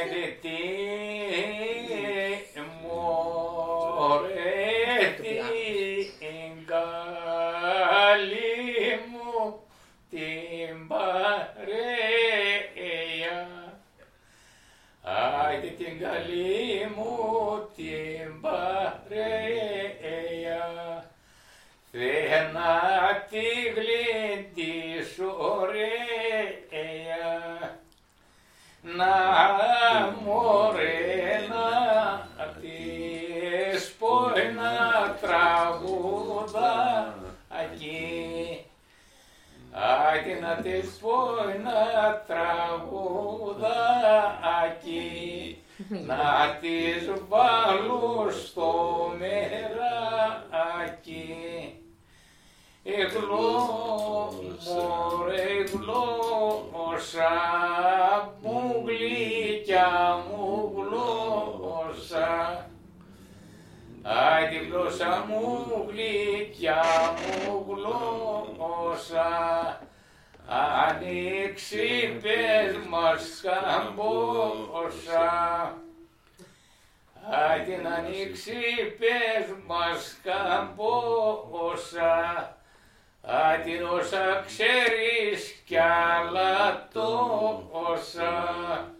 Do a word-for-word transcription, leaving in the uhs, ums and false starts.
άιντε τι μωρέ την καλή μου την παρέα. Άιντε την καλή μου την παρέα. Θε να τη γλεντήσω ωραία, να μωρέ να της πω ένα τραγουδάκι, άιντε να της πω ένα τραγουδάκι, να της βάλω στο μεράκι. Εγλώμορε γλώσσα μου γλυκιά μου γλώσσα, άιντε γλώσσα μου γλυκιά μου γλώσσα, ανοίξει πες μας καμπόσα, άιντε να ανοίξει πες μας καμπόσα, άιντε όσα ξέρεις κι άλλα τόσα.